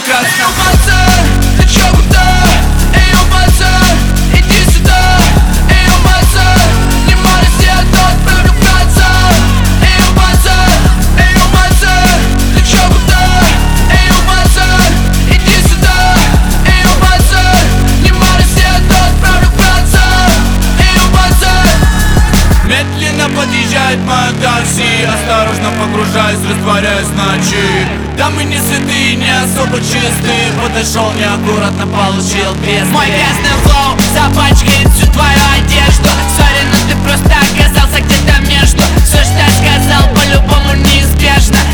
прекрасно. Эй, пацан, ты чё куда? Эй, пацан, иди сюда. Эй, пацан, не молись, я тот влюбляться. Эй, пацан, ты чё куда? Эй, пацан, иди сюда. Эй, пацан, не молись, я тот влюбляться. Эй, пацан. Медленно подъезжает моя такси, осторожно погружаясь, растворяясь в ночи. Да мы не святые, не особо чистые. Подошел неаккуратно, получил без. Мой грязный флоу запачкает всю твою одежду. Сори, но ты просто оказался где-то между. Все, что я сказал, по-любому неизбежно.